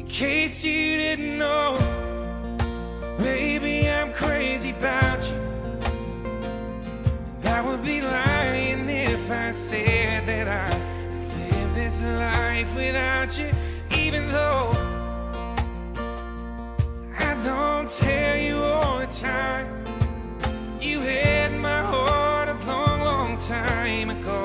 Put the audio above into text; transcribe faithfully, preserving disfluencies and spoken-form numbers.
case you didn't know, baby, I'm crazy about you. And I would be lying if I said that I could live this life without you. Even though I don't tell you all the time, you had my heart a long, long time ago.